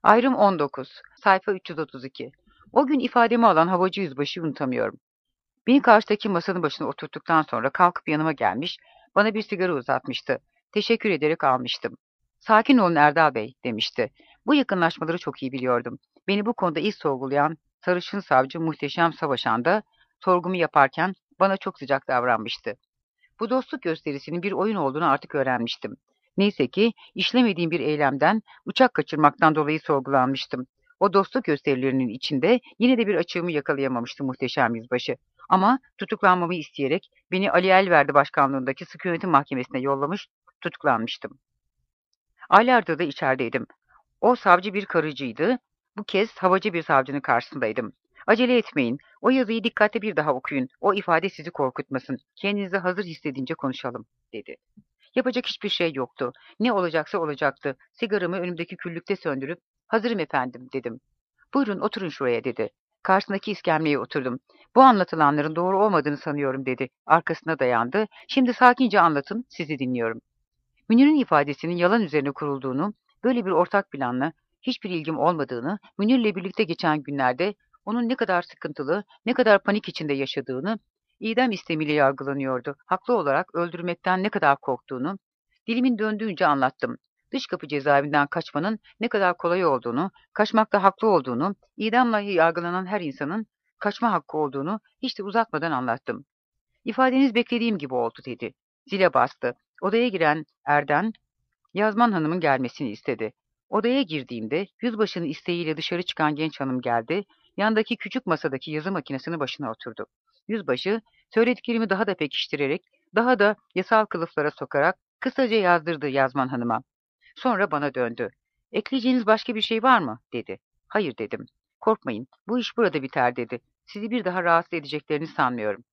Ayrım 19. Sayfa 332. O gün ifademi alan havacı yüzbaşıyı unutamıyorum. Beni karşıdaki masanın başına oturttuktan sonra kalkıp yanıma gelmiş, bana bir sigara uzatmıştı. Teşekkür ederek almıştım. Sakin olun Erdal Bey, demişti. Bu yakınlaşmaları çok iyi biliyordum. Beni bu konuda ilk sorgulayan sarışın savcı Muhteşem Savaşan da sorgumu yaparken bana çok sıcak davranmıştı. Bu dostluk gösterisinin bir oyun olduğunu artık öğrenmiştim. Neyse ki işlemediğim bir eylemden, uçak kaçırmaktan dolayı sorgulanmıştım. O dostluk gösterilerinin içinde yine de bir açığımı yakalayamamıştı muhteşem yüzbaşı. Ama tutuklanmamı isteyerek beni Ali Elverdi başkanlığındaki sıkı yönetim mahkemesine yollamış, tutuklanmıştım. Aylardır da içerideydim. O savcı bir karıcıydı. Bu kez havacı bir savcının karşısındaydım. Acele etmeyin. O yazıyı dikkatli bir daha okuyun. O ifade sizi korkutmasın. Kendinizi hazır hissedince konuşalım, dedi. Yapacak hiçbir şey yoktu. Ne olacaksa olacaktı. Sigaramı önümdeki küllükte söndürüp, hazırım efendim, dedim. Buyurun oturun şuraya, dedi. Karşısındaki iskemleye oturdum. Bu anlatılanların doğru olmadığını sanıyorum, dedi. Arkasına dayandı. Şimdi sakince anlatın, sizi dinliyorum. Münir'in ifadesinin yalan üzerine kurulduğunu, böyle bir ortak planla hiçbir ilgim olmadığını, Münir'le birlikte geçen günlerde onun ne kadar sıkıntılı, ne kadar panik içinde yaşadığını, idam istemiyle yargılanıyordu. Haklı olarak öldürmekten ne kadar korktuğunu, dilimin döndüğünce anlattım. Dış kapı cezaevinden kaçmanın ne kadar kolay olduğunu, kaçmakta haklı olduğunu, idamla yargılanan her insanın kaçma hakkı olduğunu hiç de uzatmadan anlattım. İfadeniz beklediğim gibi oldu, dedi. Zile bastı. Odaya giren Erden, Yazman Hanım'ın gelmesini istedi. Odaya girdiğimde yüzbaşının isteğiyle dışarı çıkan genç hanım geldi, yandaki küçük masadaki yazı makinesinin başına oturdu. Yüzbaşı, söylediklerimi daha da pekiştirerek, daha da yasal kılıflara sokarak kısaca yazdırdı Yazman Hanım'a. Sonra bana döndü. Ekleyeceğiniz başka bir şey var mı, dedi. Hayır, dedim. Korkmayın, bu iş burada biter, dedi. Sizi bir daha rahatsız edeceklerini sanmıyorum.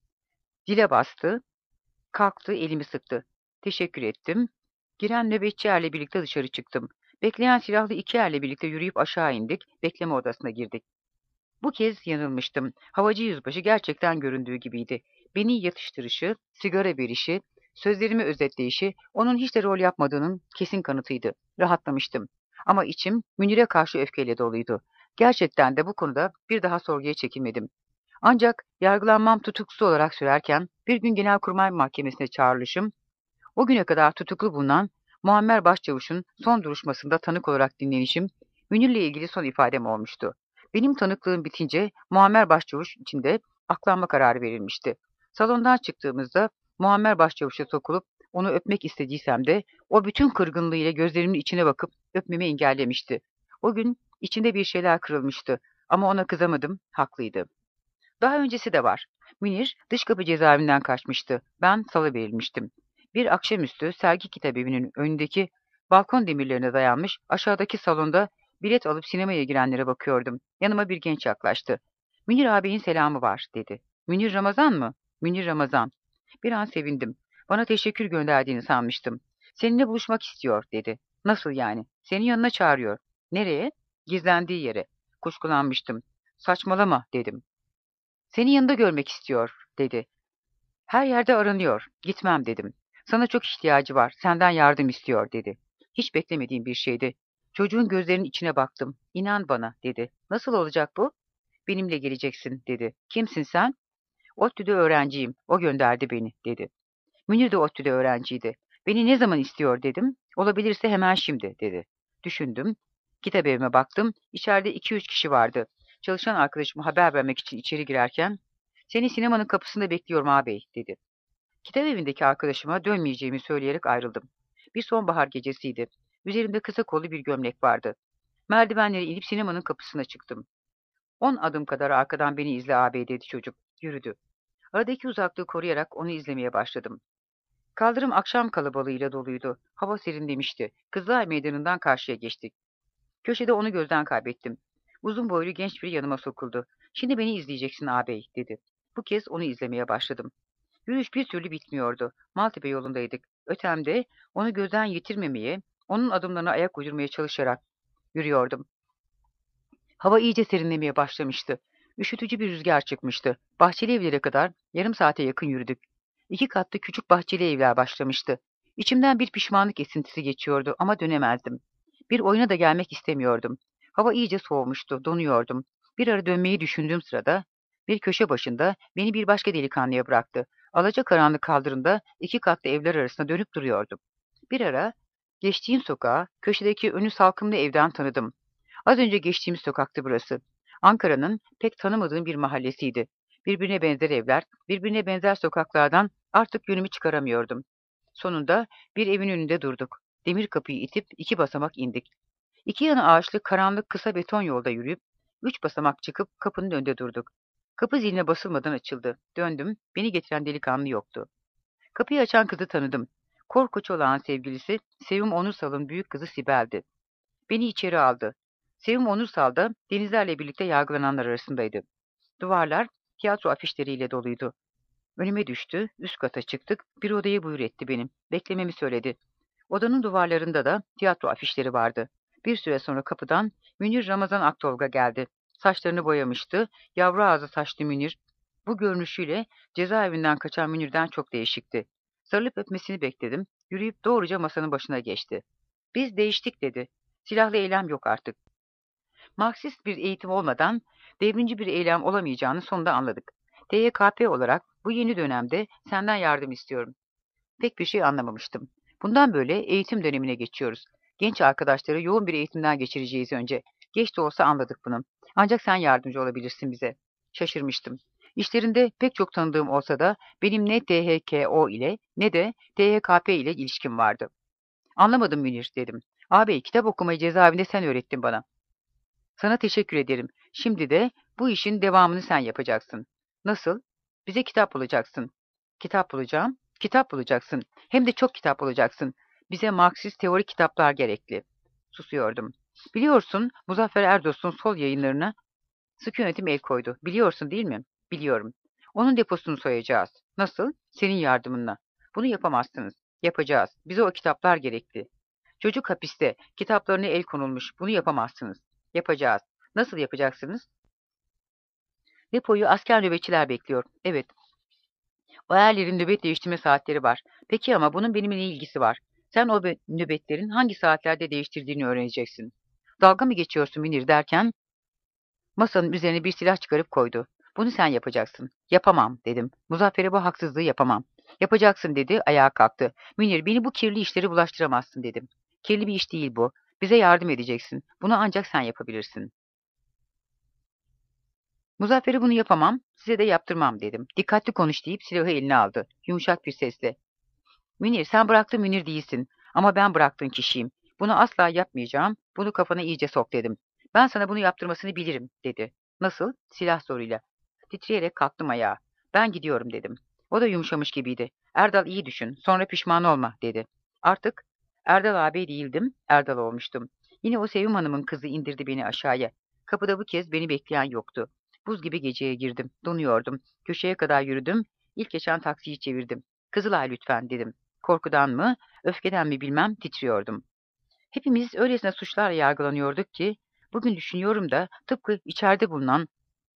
Zile bastı. Kalktı, elimi sıktı. Teşekkür ettim. Giren nöbetçi erle birlikte dışarı çıktım. Bekleyen silahlı iki erle birlikte yürüyüp aşağı indik, bekleme odasına girdik. Bu kez yanılmıştım. Havacı yüzbaşı gerçekten göründüğü gibiydi. Beni yatıştırışı, sigara verişi, sözlerimi özetleyişi, onun hiç de rol yapmadığının kesin kanıtıydı. Rahatlamıştım. Ama içim Münir'e karşı öfkeyle doluydu. Gerçekten de bu konuda bir daha sorguya çekilmedim. Ancak yargılanmam tutuksuz olarak sürerken bir gün Genelkurmay Mahkemesi'ne çağrılışım, o güne kadar tutuklu bulunan Muammer Başçavuş'un son duruşmasında tanık olarak dinlenişim, Münir'le ilgili son ifadem olmuştu. Benim tanıklığım bitince Muammer Başçavuş için de aklanma kararı verilmişti. Salondan çıktığımızda Muammer Başçavuş'a sokulup onu öpmek istediysem de o bütün kırgınlığıyla gözlerimin içine bakıp öpmemi engellemişti. O gün içinde bir şeyler kırılmıştı ama ona kızamadım, haklıydı. Daha öncesi de var. Münir dış kapı cezaevinden kaçmıştı. Ben salıverilmiştim. Bir akşamüstü sergi kitabevi'nin önündeki balkon demirlerine dayanmış aşağıdaki salonda bilet alıp sinemaya girenlere bakıyordum. Yanıma bir genç yaklaştı. Münir ağabeyin selamı var, dedi. Münir Ramazan mı? Münir Ramazan. Bir an sevindim. Bana teşekkür gönderdiğini sanmıştım. Seninle buluşmak istiyor, dedi. Nasıl yani? Senin yanına çağırıyor. Nereye? Gizlendiği yere. Kuşkulanmıştım. Saçmalama, dedim. Seni yanında görmek istiyor, dedi. Her yerde aranıyor. Gitmem, dedim. Sana çok ihtiyacı var. Senden yardım istiyor, dedi. Hiç beklemediğim bir şeydi. Çocuğun gözlerinin içine baktım. İnan bana, dedi. Nasıl olacak bu? Benimle geleceksin, dedi. Kimsin sen? ODTÜ'de öğrenciyim. O gönderdi beni, dedi. Münir de ODTÜ'de öğrenciydi. Beni ne zaman istiyor, dedim. Olabilirse hemen şimdi, dedi. Düşündüm. Kitabevime baktım. İçeride 2-3 kişi vardı. Çalışan arkadaşıma haber vermek için içeri girerken seni sinemanın kapısında bekliyorum ağabey, dedi. Kitapevindeki arkadaşıma dönmeyeceğimi söyleyerek ayrıldım. Bir sonbahar gecesiydi. Üzerimde kısa kollu bir gömlek vardı. Merdivenleri inip sinemanın kapısına çıktım. 10 adım kadar arkadan beni izle ağabey, dedi çocuk. Yürüdü. Aradaki uzaklığı koruyarak onu izlemeye başladım. Kaldırım akşam kalabalığıyla doluydu. Hava serinlemişti. Kızılay Meydanı'ndan karşıya geçtik. Köşede onu gözden kaybettim. Uzun boylu genç biri yanıma sokuldu. Şimdi beni izleyeceksin ağabey, dedi. Bu kez onu izlemeye başladım. Yürüyüş bir türlü bitmiyordu. Maltepe yolundaydık. Ötemde onu gözden yitirmemeye, onun adımlarına ayak uydurmaya çalışarak yürüyordum. Hava iyice serinlemeye başlamıştı. Üşütücü bir rüzgar çıkmıştı. Bahçeli evlere kadar yarım saate yakın yürüdük. 2 katlı küçük bahçeli evler başlamıştı. İçimden bir pişmanlık esintisi geçiyordu ama dönemezdim. Bir oyuna da gelmek istemiyordum. Hava iyice soğumuştu, donuyordum. Bir ara dönmeyi düşündüğüm sırada bir köşe başında beni bir başka delikanlıya bıraktı. Alacakaranlık kaldırımda 2 katlı evler arasında dönüp duruyordum. Bir ara geçtiğim sokağı, köşedeki önü salkımlı evden tanıdım. Az önce geçtiğimiz sokaktı burası. Ankara'nın pek tanımadığım bir mahallesiydi. Birbirine benzer evler, birbirine benzer sokaklardan artık yönümü çıkaramıyordum. Sonunda bir evin önünde durduk. Demir kapıyı itip 2 basamak indik. 2 yanı ağaçlı karanlık kısa beton yolda yürüyüp 3 basamak çıkıp kapının önünde durduk. Kapı ziline basılmadan açıldı. Döndüm, beni getiren delikanlı yoktu. Kapıyı açan kızı tanıdım. Korkunç olan sevgilisi Sevim Onursal'ın büyük kızı Sibel'di. Beni içeri aldı. Sevim Onursal da Denizler'le birlikte yargılananlar arasındaydı. Duvarlar tiyatro afişleriyle doluydu. Önüme düştü, üst kata çıktık, bir odaya buyur etti benim. Beklememi söyledi. Odanın duvarlarında da tiyatro afişleri vardı. Bir süre sonra kapıdan Münir Ramazan Aktolga geldi. Saçlarını boyamıştı, yavru ağzı saçlı Münir. Bu görünüşüyle cezaevinden kaçan Münir'den çok değişikti. Sarılıp öpmesini bekledim, yürüyüp doğruca masanın başına geçti. Biz değiştik dedi. Silahlı eylem yok artık. Marksist bir eğitim olmadan devrimci bir eylem olamayacağını sonunda anladık. TYKP olarak bu yeni dönemde senden yardım istiyorum. Pek bir şey anlamamıştım. Bundan böyle eğitim dönemine geçiyoruz. Genç arkadaşları yoğun bir eğitimden geçireceğiz önce. Geç de olsa anladık bunu. Ancak sen yardımcı olabilirsin bize. Şaşırmıştım. İşlerinde pek çok tanıdığım olsa da benim ne THKO ile ne de THKP ile ilişkim vardı. Anlamadım Münir dedim. Ağabey kitap okumayı cezaevinde sen öğrettin bana. Sana teşekkür ederim. Şimdi de bu işin devamını sen yapacaksın. Nasıl? Bize kitap bulacaksın. Kitap bulacağım. Kitap bulacaksın. Hem de çok kitap bulacaksın. Bize Marksist teorik kitaplar gerekli. Susuyordum. Biliyorsun Muzaffer Erdos'un sol yayınlarına sık yönetim el koydu. Biliyorsun değil mi? Biliyorum. Onun deposunu soyacağız. Nasıl? Senin yardımınla. Bunu yapamazsınız. Yapacağız. Bize o kitaplar gerekli. Çocuk hapiste. Kitaplarına el konulmuş. Bunu yapamazsınız. Yapacağız. Nasıl yapacaksınız? Depoyu asker nöbetçiler bekliyor. Evet. O erlerin nöbet değiştirme saatleri var. Peki ama bunun benimle ne ilgisi var? Sen o nöbetlerin hangi saatlerde değiştirdiğini öğreneceksin. Dalga mı geçiyorsun Münir derken masanın üzerine bir silah çıkarıp koydu. Bunu sen yapacaksın. Yapamam dedim. Muzaffer'e bu haksızlığı yapamam. Yapacaksın dedi, ayağa kalktı. Münir beni bu kirli işleri bulaştıramazsın dedim. Kirli bir iş değil bu. Bize yardım edeceksin. Bunu ancak sen yapabilirsin. Muzaffer'e bunu yapamam, size de yaptırmam dedim. Dikkatli konuş deyip silahı eline aldı. Yumuşak bir sesle. Münir sen bıraktığın Münir değilsin. Ama ben bıraktığın kişiyim. Bunu asla yapmayacağım. Bunu kafana iyice sok dedim. Ben sana bunu yaptırmasını bilirim dedi. Nasıl? Silah zoruyla. Titreyerek kalktım ayağa. Ben gidiyorum dedim. O da yumuşamış gibiydi. Erdal iyi düşün. Sonra pişman olma dedi. Artık Erdal ağabey değildim. Erdal olmuştum. Yine o Sevim Hanım'ın kızı indirdi beni aşağıya. Kapıda bu kez beni bekleyen yoktu. Buz gibi geceye girdim. Donuyordum. Köşeye kadar yürüdüm. İlk geçen taksiyi çevirdim. Kızılay lütfen dedim. Korkudan mı, öfkeden mi bilmem titriyordum. Hepimiz öylesine suçlarla yargılanıyorduk ki, bugün düşünüyorum da tıpkı içeride bulunan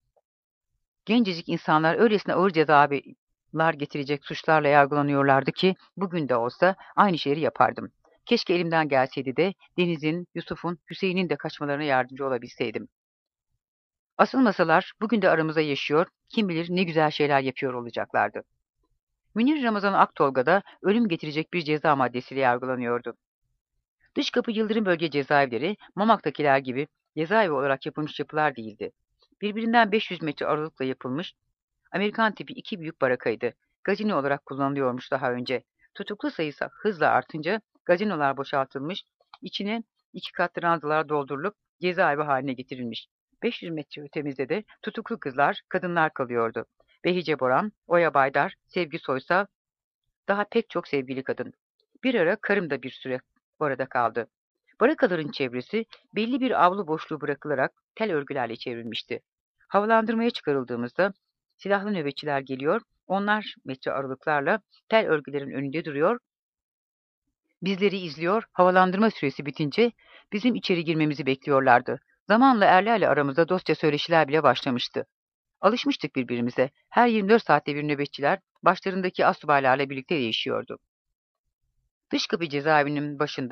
gencecik insanlar öylesine ağır cezalar getirecek suçlarla yargılanıyorlardı ki, bugün de olsa aynı şeyi yapardım. Keşke elimden gelseydi de Deniz'in, Yusuf'un, Hüseyin'in de kaçmalarına yardımcı olabilseydim. Asılmasalar bugün de aramıza yaşıyor, kim bilir ne güzel şeyler yapıyor olacaklardı. Münir Ramazan Aktolga'da ölüm getirecek bir ceza maddesiyle yargılanıyordu. Dış kapı Yıldırım Bölge cezaevleri, Mamak'takiler gibi cezaevi olarak yapılmış yapılar değildi. Birbirinden 500 metre aralıkla yapılmış, Amerikan tipi 2 büyük barakaydı. Gazino olarak kullanılıyormuş daha önce. Tutuklu sayısı hızla artınca gazinolar boşaltılmış, içine 2 katlı ranzalar doldurulup cezaevi haline getirilmiş. 500 metre ötemizde de tutuklu kızlar, kadınlar kalıyordu. Behice Boran, Oya Baydar, Sevgi Soysal, daha pek çok sevgili kadın. Bir ara karım da bir süre orada kaldı. Barakaların çevresi belli bir avlu boşluğu bırakılarak tel örgülerle çevrilmişti. Havalandırmaya çıkarıldığımızda silahlı nöbetçiler geliyor, onlar metre aralıklarla tel örgülerin önünde duruyor, bizleri izliyor, havalandırma süresi bitince bizim içeri girmemizi bekliyorlardı. Zamanla erlerle aramızda dostça söyleşiler bile başlamıştı. Alışmıştık birbirimize. Her 24 saatte bir nöbetçiler başlarındaki astsubaylarla birlikte değişiyordu. Dış kapı cezaevinin başında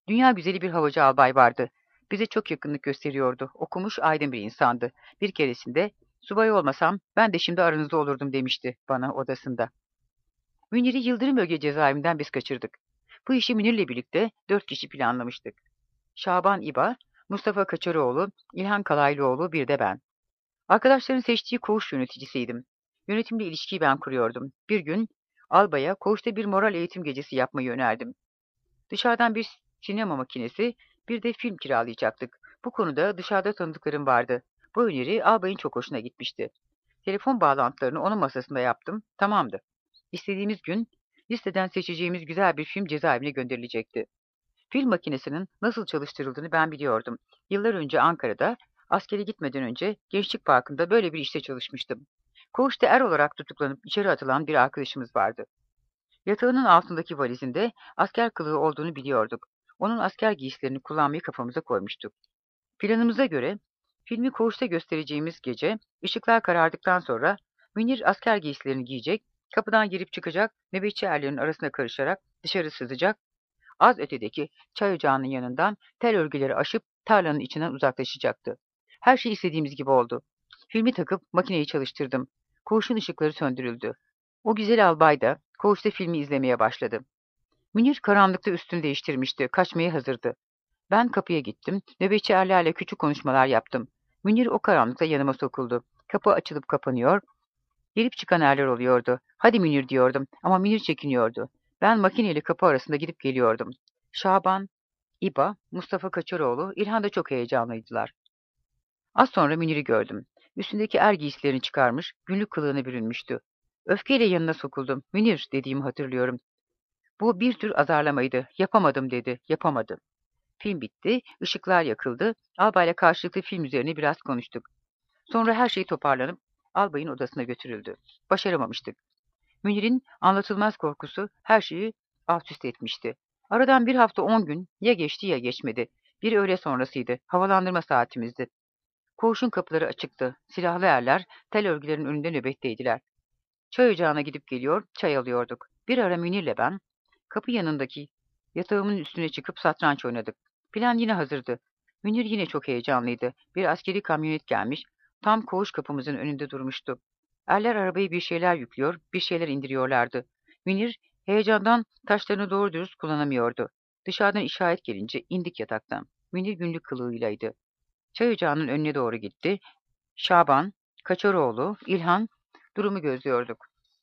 Dünya güzeli bir havacı albay vardı. Bize çok yakınlık gösteriyordu. Okumuş, aydın bir insandı. Bir keresinde, subay olmasam ben de şimdi aranızda olurdum demişti bana odasında. Münir'i Yıldırım Bölge Cezaevinden biz kaçırdık. Bu işi Münir'le birlikte 4 kişi planlamıştık. Şaban İba, Mustafa Kaçaroğlu, İlhan Kalaylıoğlu, bir de ben. Arkadaşların seçtiği koğuş yöneticisiydim. Yönetimle ilişkiyi ben kuruyordum. Bir gün albaya koğuşta bir moral eğitim gecesi yapmayı önerdim. Dışarıdan bir sinema makinesi, bir de film kiralayacaktık. Bu konuda dışarıda tanıdıklarım vardı. Bu öneri albayın çok hoşuna gitmişti. Telefon bağlantılarını onun masasında yaptım. Tamamdı. İstediğimiz gün listeden seçeceğimiz güzel bir film cezaevine gönderilecekti. Film makinesinin nasıl çalıştırıldığını ben biliyordum. Yıllar önce Ankara'da, askere gitmeden önce Gençlik Parkı'nda böyle bir işte çalışmıştım. Koğuşta er olarak tutuklanıp içeri atılan bir arkadaşımız vardı. Yatağının altındaki valizinde asker kılığı olduğunu biliyorduk. Onun asker giysilerini kullanmayı kafamıza koymuştuk. Planımıza göre filmi koğuşta göstereceğimiz gece ışıklar karardıktan sonra Münir asker giysilerini giyecek, kapıdan girip çıkacak, nöbetçi erlerin arasına karışarak dışarı sızacak, az ötedeki çay ocağının yanından tel örgüleri aşıp tarlanın içinden uzaklaşacaktı. Her şey istediğimiz gibi oldu. Filmi takıp makineyi çalıştırdım. Koğuşun ışıkları söndürüldü. O güzel albay da koğuşta filmi izlemeye başladı. Münir karanlıkta üstünü değiştirmişti, kaçmaya hazırdı. Ben kapıya gittim, nöbetçi erlerle küçük konuşmalar yaptım. Münir o karanlıkta yanıma sokuldu. Kapı açılıp kapanıyor, gelip çıkan erler oluyordu. Hadi Münir diyordum ama Münir çekiniyordu. Ben makineyle kapı arasında gidip geliyordum. Şaban, İba, Mustafa Kaçaroğlu, İlhan da çok heyecanlıydılar. Az sonra Münir'i gördüm. Üstündeki er giysilerini çıkarmış, günlük kılığına bürünmüştü. Öfkeyle yanına sokuldum. Münir dediğimi hatırlıyorum. Bu bir tür azarlamaydı. Yapamadım dedi. Yapamadım. Film bitti, ışıklar yakıldı. Albayla karşılıklı film üzerine biraz konuştuk. Sonra her şey toparlanıp albayın odasına götürüldü. Başaramamıştık. Münir'in anlatılmaz korkusu her şeyi alt üst etmişti. Aradan bir hafta 10 gün ya geçti ya geçmedi. Bir öğle sonrasıydı. Havalandırma saatimizdi. Koğuşun kapıları açıktı. Silahlı erler tel örgülerin önünde nöbetteydiler. Çay ocağına gidip geliyor, çay alıyorduk. Bir ara Münir'le ben kapı yanındaki yatağımın üstüne çıkıp satranç oynadık. Plan yine hazırdı. Münir yine çok heyecanlıydı. Bir askeri kamyonet gelmiş, tam koğuş kapımızın önünde durmuştu. Erler arabaya bir şeyler yüklüyor, bir şeyler indiriyorlardı. Münir heyecandan taşlarını doğru dürüst kullanamıyordu. Dışarıdan işaret gelince indik yataktan. Münir günlük kılığıylaydı. Çay ocağının önüne doğru gitti. Şaban, Kaçaroğlu, İlhan durumu gözlüyorduk.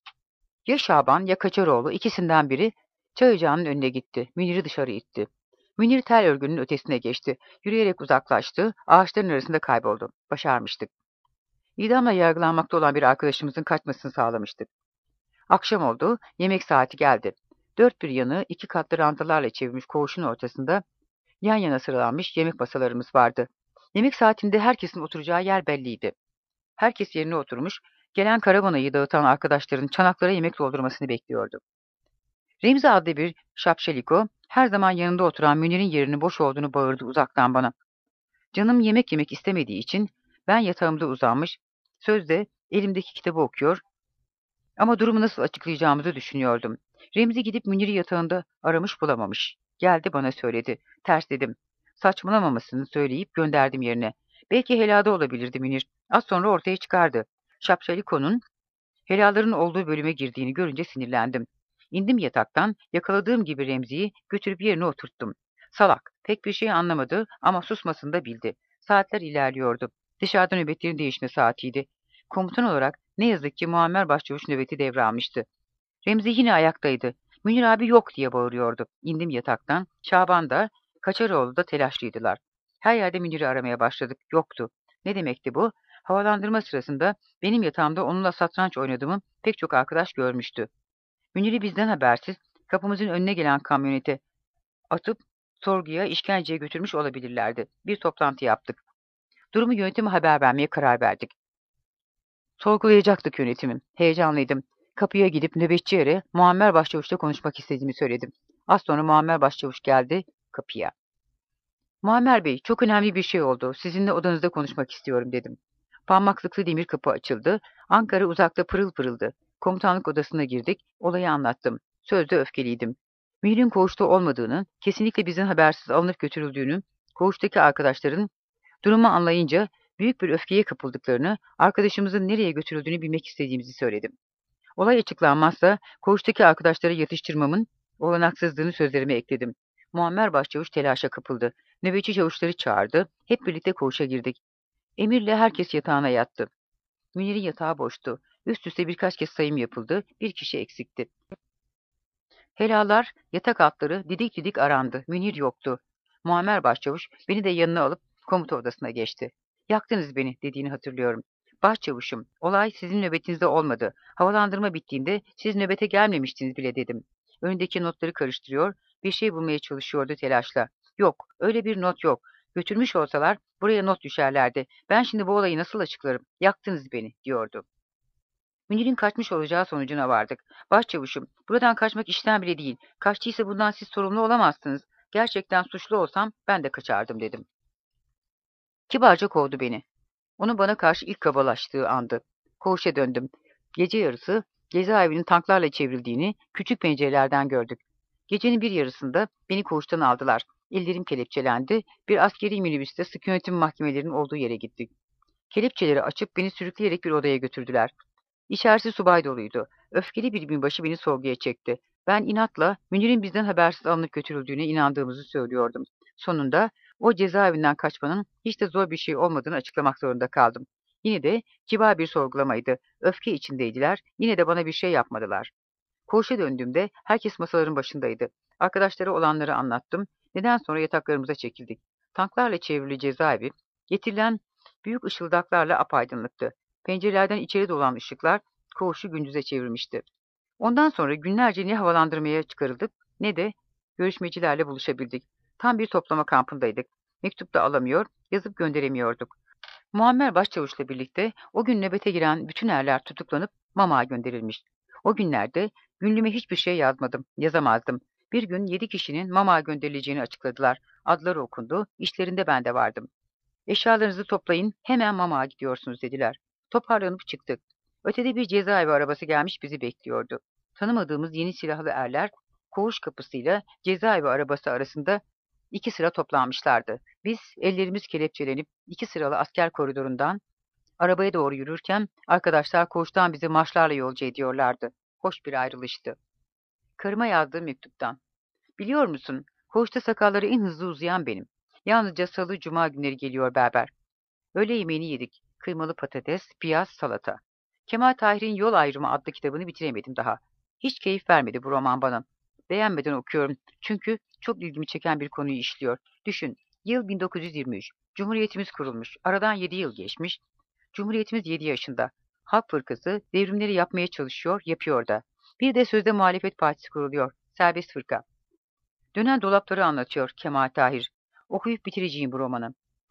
Ya Şaban ya Kaçaroğlu ikisinden biri çay ocağının önüne gitti. Münir'i dışarı itti. Münir tel örgünün ötesine geçti. Yürüyerek uzaklaştı. Ağaçların arasında kayboldu. Başarmıştık. İdamla yargılanmakta olan bir arkadaşımızın kaçmasını sağlamıştık. Akşam oldu. Yemek saati geldi. Dört bir yanı iki katlı rantalarla çevirmiş koğuşun ortasında yan yana sıralanmış yemek masalarımız vardı. Yemek saatinde herkesin oturacağı yer belliydi. Herkes yerine oturmuş, gelen karavanayı dağıtan arkadaşların çanaklara yemek doldurmasını bekliyordu. Remzi adlı bir şapşaliko, her zaman yanında oturan Münir'in yerinin boş olduğunu bağırdı uzaktan bana. Canım yemek yemek istemediği için ben yatağımda uzanmış, sözde elimdeki kitabı okuyor ama durumu nasıl açıklayacağımızı düşünüyordum. Remzi gidip Münir'i yatağında aramış bulamamış. Geldi bana söyledi. Ters dedim. Saçmalamamasını söyleyip gönderdim yerine. Belki helada olabilirdi Münir. Az sonra ortaya çıkardı. Şapşaliko'nun helaların olduğu bölüme girdiğini görünce sinirlendim. İndim yataktan, yakaladığım gibi Remzi'yi götürüp yerine oturttum. Salak, pek bir şey anlamadı ama susmasını da bildi. Saatler ilerliyordu. Dışarıda nöbetlerin değişme saatiydi. Komutan olarak ne yazık ki Muammer Başçavuş nöbeti devralmıştı. Remzi yine ayaktaydı. Münir abi yok diye bağırıyordu. İndim yataktan. Şaban da, Kaçaroğlu da telaşlıydılar. Her yerde Münir'i aramaya başladık. Yoktu. Ne demekti bu? Havalandırma sırasında benim yatağımda onunla satranç oynadığımı pek çok arkadaş görmüştü. Münir'i bizden habersiz kapımızın önüne gelen kamyonete atıp sorguya, işkenceye götürmüş olabilirlerdi. Bir toplantı yaptık. Durumu yönetime haber vermeye karar verdik. Sorgulayacaktık yönetimi. Heyecanlıydım. Kapıya gidip nöbetçi yere Muammer Başçavuş'la konuşmak istediğimi söyledim. Az sonra Muammer Başçavuş geldi kapıya. Muammer Bey, çok önemli bir şey oldu. Sizinle odanızda konuşmak istiyorum dedim. Parmaklıklı demir kapı açıldı. Ankara uzakta pırıl pırıldı. Komutanlık odasına girdik. Olayı anlattım. Sözde öfkeliydim. Münir'in koğuşta olmadığını, kesinlikle bizden habersiz alınıp götürüldüğünü, koğuştaki arkadaşların durumu anlayınca büyük bir öfkeye kapıldıklarını, arkadaşımızın nereye götürüldüğünü bilmek istediğimizi söyledim. Olay açıklanmazsa koğuştaki arkadaşları yatıştırmamın olanaksızlığını sözlerime ekledim. Muammer Başçavuş telaşa kapıldı. Nöbetçi çavuşları çağırdı. Hep birlikte koğuşa girdik. Emir'le herkes yatağına yattı. Münir'in yatağı boştu. Üst üste birkaç kez sayım yapıldı. Bir kişi eksikti. Helalar, yatak altları didik didik arandı. Münir yoktu. Muammer Başçavuş beni de yanına alıp komuta odasına geçti. Yaktınız beni dediğini hatırlıyorum. Başçavuşum, olay sizin nöbetinizde olmadı. Havalandırma bittiğinde siz nöbete gelmemiştiniz bile dedim. Önündeki notları karıştırıyor, bir şey bulmaya çalışıyordu telaşla. Yok, öyle bir not yok. Götürmüş olsalar buraya not düşerlerdi. Ben şimdi bu olayı nasıl açıklarım? Yaktınız beni diyordu. Münir'in kaçmış olacağı sonucuna vardık. Başçavuşum, buradan kaçmak işten bile değil. Kaçtıysa bundan siz sorumlu olamazsınız. Gerçekten suçlu olsam ben de kaçardım dedim. Kibarca kovdu beni. Onun bana karşı ilk kabalaştığı andı. Koğuşa döndüm. Gece yarısı cezaevinin tanklarla çevrildiğini küçük pencerelerden gördük. Gecenin bir yarısında beni koğuştan aldılar. Ellerim kelepçelendi. Bir askeri minibüste sıkı yönetim mahkemelerinin olduğu yere gittik. Kelepçeleri açıp beni sürükleyerek bir odaya götürdüler. İçerisi subay doluydu. Öfkeli bir binbaşı beni sorguya çekti. Ben inatla Münir'in bizden habersiz alınıp götürüldüğüne inandığımızı söylüyordum. Sonunda o cezaevinden kaçmanın hiç de zor bir şey olmadığını açıklamak zorunda kaldım. Yine de kibar bir sorgulamaydı. Öfke içindeydiler. Yine de bana bir şey yapmadılar. Koğuşa döndüğümde herkes masaların başındaydı. Arkadaşlara olanları anlattım. Neden sonra yataklarımıza çekildik. Tanklarla çevrili cezaevi, getirilen büyük ışıldaklarla apaydınlıktı. Pencerelerden içeri dolan ışıklar koğuşu gündüze çevirmişti. Ondan sonra günlerce ne havalandırmaya çıkarıldık ne de görüşmecilerle buluşabildik. Tam bir toplama kampındaydık. Mektup da alamıyor, yazıp gönderemiyorduk. Muammer Başçavuş'la birlikte o gün nöbete giren bütün erler tutuklanıp Mama'a gönderilmiş. O günlerde günlüğüme hiçbir şey yazmadım, yazamazdım. Bir gün 7 kişinin Mama'a gönderileceğini açıkladılar. Adları okundu, işlerinde ben de vardım. Eşyalarınızı toplayın, hemen Mama'a gidiyorsunuz dediler. Toparlanıp çıktık. Ötede bir cezaevi arabası gelmiş bizi bekliyordu. Tanımadığımız yeni silahlı erler koğuş kapısıyla cezaevi arabası arasında 2 sıra toplanmışlardı. Biz ellerimiz kelepçelenip 2 sıralı asker koridorundan arabaya doğru yürürken arkadaşlar koğuştan bizi marşlarla yolcu ediyorlardı. Hoş bir ayrılıştı. Karıma yazdığım mektuptan. Biliyor musun, koğuşta sakalları en hızlı uzayan benim. Yalnızca salı, cuma günleri geliyor berber. Öğle yemeğini yedik. Kıymalı patates, piyaz, salata. Kemal Tahir'in Yol Ayrımı adlı kitabını bitiremedim daha. Hiç keyif vermedi bu roman bana. Beğenmeden okuyorum. Çünkü çok ilgimi çeken bir konuyu işliyor. Düşün, yıl 1923. Cumhuriyetimiz kurulmuş. Aradan 7 yıl geçmiş. Cumhuriyetimiz 7 yaşında. Halk Fırkası devrimleri yapmaya çalışıyor, yapıyor da. Bir de sözde muhalefet partisi kuruluyor. Serbest fırka. Dönen dolapları anlatıyor Kemal Tahir. Okuyup bitireceğim bu romanı.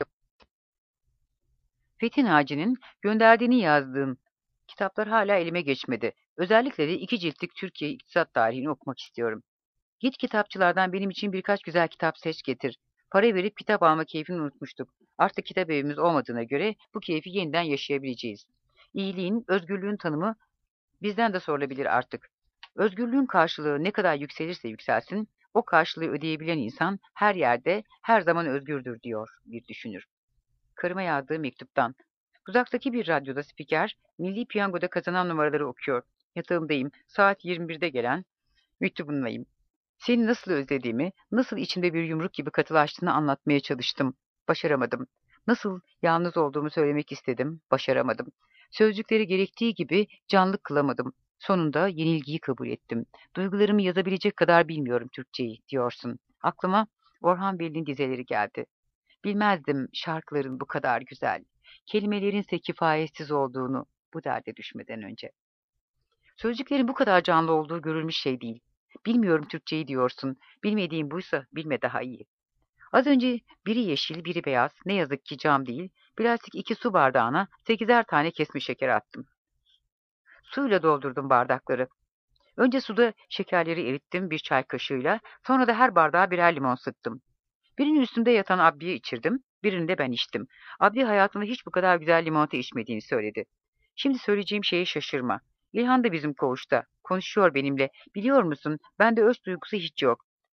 Fethi Naci'nin gönderdiğini yazdığım kitaplar hala elime geçmedi. Özellikle de 2 ciltlik Türkiye İktisat Tarihini okumak istiyorum. Git kitapçılardan benim için birkaç güzel kitap seç getir. Para verip kitap alma keyfini unutmuştuk. Artık kitap evimiz olmadığına göre bu keyfi yeniden yaşayabileceğiz. İyiliğin, özgürlüğün tanımı bizden de sorulabilir artık. Özgürlüğün karşılığı ne kadar yükselirse yükselsin, o karşılığı ödeyebilen insan her yerde, her zaman özgürdür diyor bir düşünür. Karıma yazdığı mektuptan. Uzaktaki bir radyoda spiker, Milli Piyango'da kazanan numaraları okuyor. Yatağımdayım, saat 21'de gelen mektubundayım. Seni nasıl özlediğimi, nasıl içimde bir yumruk gibi katılaştığını anlatmaya çalıştım. Başaramadım. Nasıl yalnız olduğumu söylemek istedim, başaramadım. Sözcükleri gerektiği gibi canlı kılamadım. Sonunda yenilgiyi kabul ettim. Duygularımı yazabilecek kadar bilmiyorum Türkçeyi, diyorsun. Aklıma Orhan Veli'nin dizeleri geldi. Bilmezdim şarkıların bu kadar güzel, kelimelerinse kifayetsiz olduğunu bu derde düşmeden önce. Sözcüklerin bu kadar canlı olduğu görülmüş şey değil. Bilmiyorum Türkçeyi diyorsun. Bilmediğim buysa bilme daha iyi. Az önce biri yeşil, biri beyaz, ne yazık ki cam değil, plastik 2 su bardağına 8'er tane kesme şeker attım. Suyla doldurdum bardakları. Önce suda şekerleri erittim bir çay kaşığıyla, sonra da her bardağa birer limon sıktım. Birinin üstünde yatan Abdi'ye içirdim, birini de ben içtim. Abdi hayatında hiç bu kadar güzel limonata içmediğini söyledi. Şimdi söyleyeceğim şeye şaşırma. İlhan da bizim koğuşta. Konuşuyor benimle. Biliyor musun, bende öz duygusu hiç yok.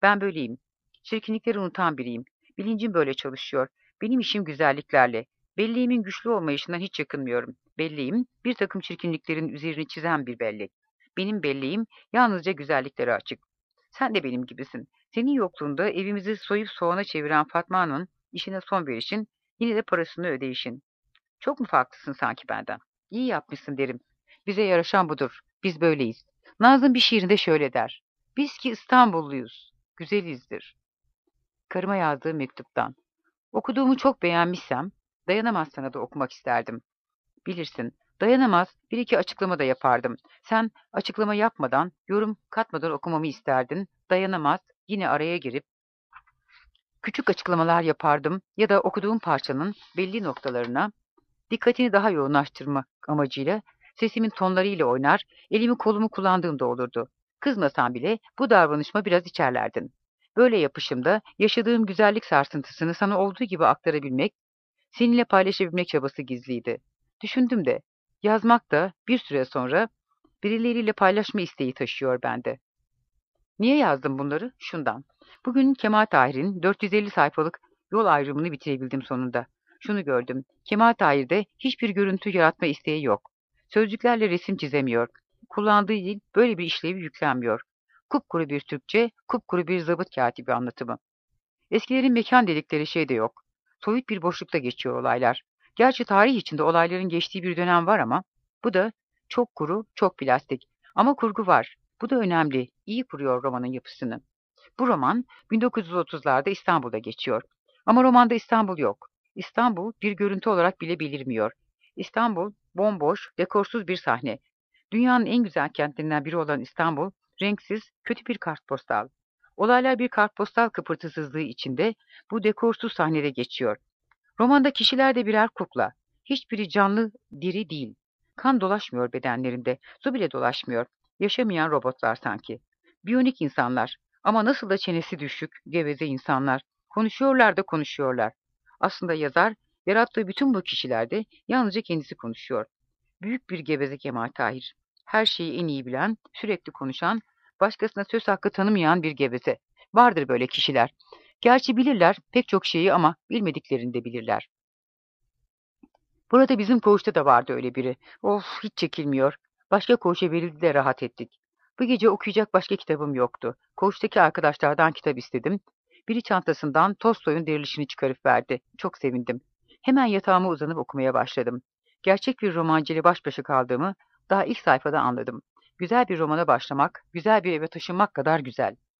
Ben böyleyim. Çirkinlikleri unutan biriyim. Bilincim böyle çalışıyor. Benim işim güzelliklerle. Belleğimin güçlü olmayışından hiç yakınmıyorum. Belleğim, bir takım çirkinliklerin üzerini çizen bir bellek. Benim belleğim yalnızca güzelliklere açık. Sen de benim gibisin. Senin yokluğunda evimizi soyup soğana çeviren Fatma'nın işine son verişin, yine de parasını ödeyişin. Çok mu farklısın sanki benden? İyi yapmışsın derim. Bize yaraşan budur. Biz böyleyiz. Nazım bir şiirinde şöyle der. Biz ki İstanbulluyuz. Güzelizdir. Karıma yazdığım mektuptan. Okuduğumu çok beğenmişsem, dayanamaz sana da okumak isterdim. Bilirsin, dayanamaz bir iki açıklama da yapardım. Sen açıklama yapmadan, yorum katmadan okumamı isterdin. Dayanamaz, yine araya girip küçük açıklamalar yapardım ya da okuduğum parçanın belli noktalarına dikkatini daha yoğunlaştırmak amacıyla sesimin tonlarıyla oynar, elimi kolumu kullandığımda olurdu. Kızmasan bile bu davranışıma biraz içerlerdin. Böyle yapışımda yaşadığım güzellik sarsıntısını sana olduğu gibi aktarabilmek, seninle paylaşabilmek çabası gizliydi. Düşündüm de, yazmak da bir süre sonra birileriyle paylaşma isteği taşıyor bende. Niye yazdım bunları? Şundan. Bugün Kemal Tahir'in 450 sayfalık yol ayrımını bitirebildim sonunda. Şunu gördüm. Kemal Tahir'de hiçbir görüntü yaratma isteği yok. Sözcüklerle resim çizemiyor. Kullandığı dil böyle bir işlevi yüklenmiyor. Kupkuru bir Türkçe, kupkuru bir zabıt katibi anlatımı. Eskilerin mekan dedikleri şey de yok. Soyut bir boşlukta geçiyor olaylar. Gerçi tarih içinde olayların geçtiği bir dönem var ama bu da çok kuru, çok plastik. Ama kurgu var. Bu da önemli. İyi kuruyor romanın yapısını. Bu roman 1930'larda İstanbul'da geçiyor. Ama romanda İstanbul yok. İstanbul bir görüntü olarak bile belirmiyor. İstanbul bomboş, dekorsuz bir sahne. Dünyanın en güzel kentlerinden biri olan İstanbul, renksiz, kötü bir kartpostal. Olaylar bir kartpostal kıpırtısızlığı içinde bu dekorsuz sahnede geçiyor. Romanda kişiler de birer kukla. Hiçbiri canlı, diri değil. Kan dolaşmıyor bedenlerinde, su bile dolaşmıyor. Yaşamayan robotlar sanki. Biyonik insanlar ama nasıl da çenesi düşük, geveze insanlar. Konuşuyorlar da konuşuyorlar. Aslında yazar, yarattığı bütün bu kişilerde yalnızca kendisi konuşuyor. Büyük bir geveze Kemal Tahir. Her şeyi en iyi bilen, sürekli konuşan, başkasına söz hakkı tanımayan bir geveze. Vardır böyle kişiler. Gerçi bilirler pek çok şeyi ama bilmediklerini de bilirler. Burada bizim koğuşta da vardı öyle biri. Of, hiç çekilmiyor. Başka koğuşa verildi de rahat ettik. Bu gece okuyacak başka kitabım yoktu. Koğuştaki arkadaşlardan kitap istedim. Biri çantasından Tolstoy'un dirilişini çıkarıp verdi. Çok sevindim. Hemen yatağıma uzanıp okumaya başladım. Gerçek bir romancı ile baş başa kaldığımı daha ilk sayfada anladım. Güzel bir romana başlamak, güzel bir eve taşınmak kadar güzel.